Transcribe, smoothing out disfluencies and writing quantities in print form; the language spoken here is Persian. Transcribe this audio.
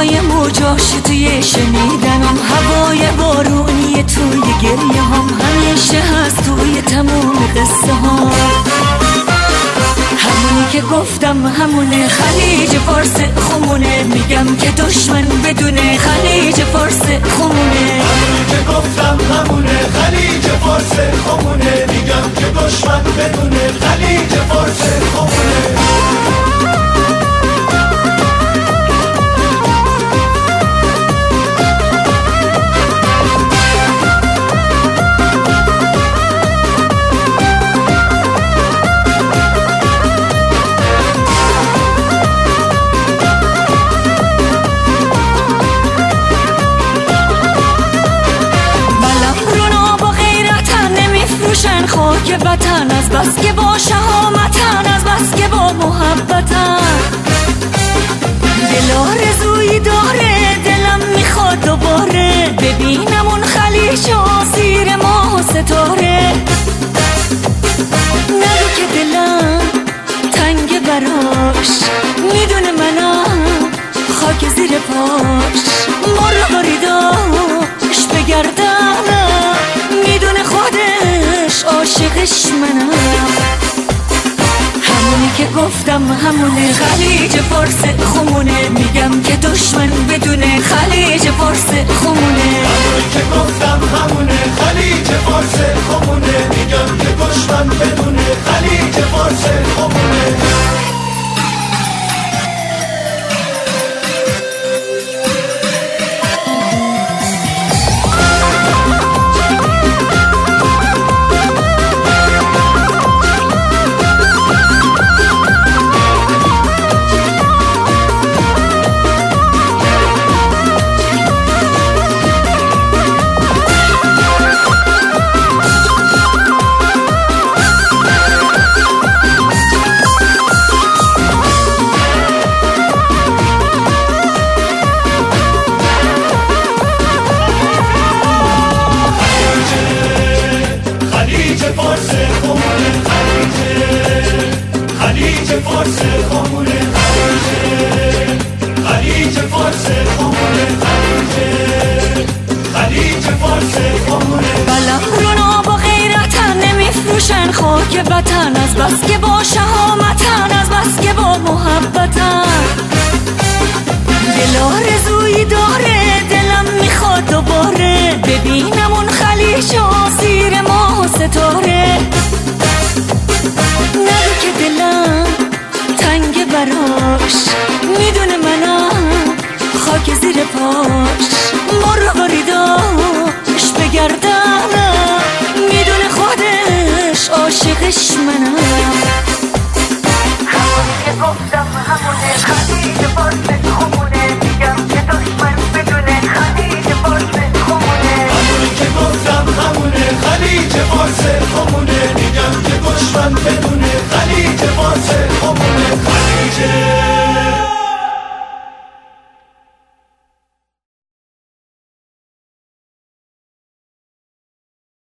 صدای موجاش توی شنیدنم، هوای بارونی توی گریه هم، همیشه هست توی تموم قصه ها. همونی که گفتم همونه، خلیج فارس خمونه، میگم که دشمن بدونه خلیج فارس خمونه. همونی که گفتم همونه، خلیج فارس خمونه، میگم که دشمن بدونه خلیج فارس خمونه. خاک وطن از بس که با شهامتن، از بس که با محبتن. دل آرزویی داره، دلم میخواد دوباره ببینم اون خلیج آسیر ماه و ستاره. نگو که دلم تنگ براش، میدونه منم خاک زیر پاش. مروریداش بگردنم، میدونه خودش عاشقش منم. همونی که گفتم همونه، خلیج فارس خمونه، میگم که دشمن بدونه خلیج فارس خمونه. همونی که گفتم همونه، خلیج فارس خمونه، میگم که دشمن بدونه خلیج فارس خمونه. خلیج فارس خمونه، خلیج فارس خمونه، خلیج فارس خمونه. بلم رونا با غیرتن، نمیفروشن خاک وطن، از بس که با شهامتن، از بس که با محبتن. دل آرزویی داره، دلم میخواد دوباره ببینم اون خلیج آسیر ماه و ستاره. نگو که دلم تنگ براش، میدونه منم خاک زیر پاش. مروریداش بگردنم، میدونه خودش عاشقش منم.